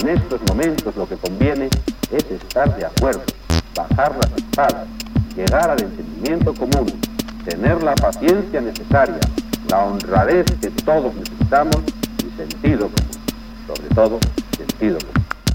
En estos momentos lo que conviene es estar de acuerdo, bajar las espadas, llegar al entendimiento común, tener la paciencia necesaria, la honradez que todos necesitamos y sentido común, sobre todo sentido común.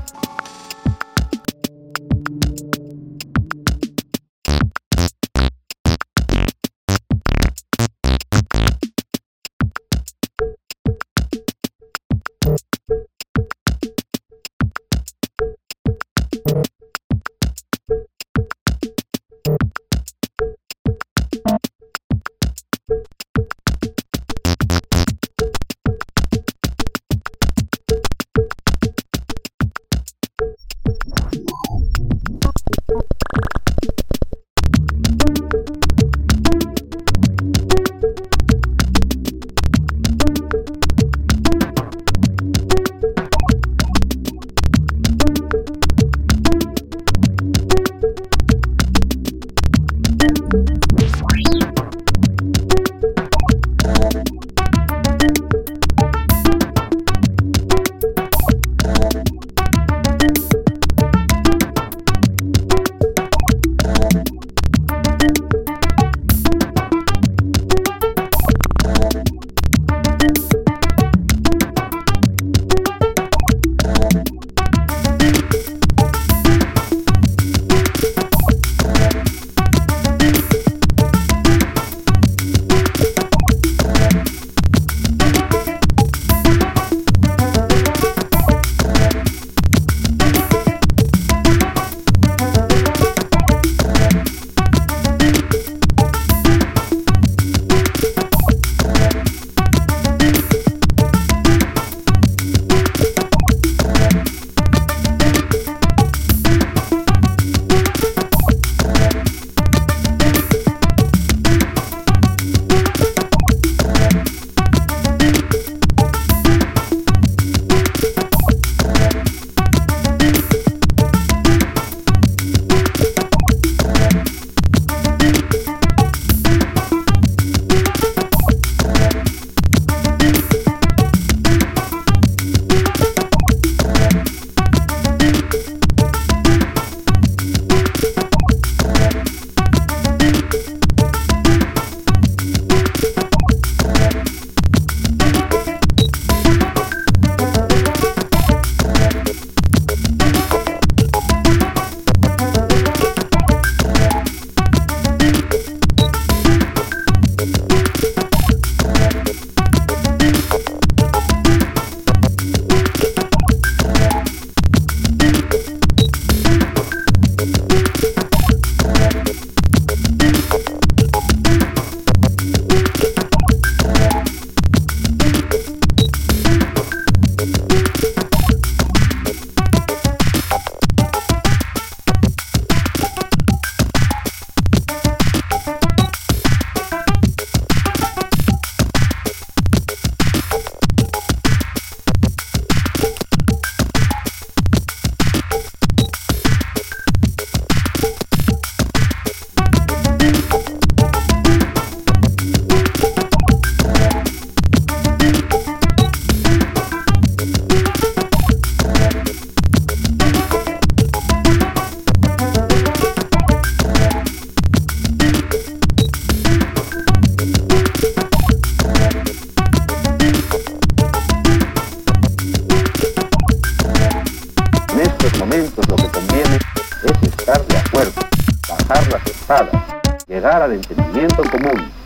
Lo que conviene es estar de acuerdo, bajar las espadas, llegar al entendimiento común.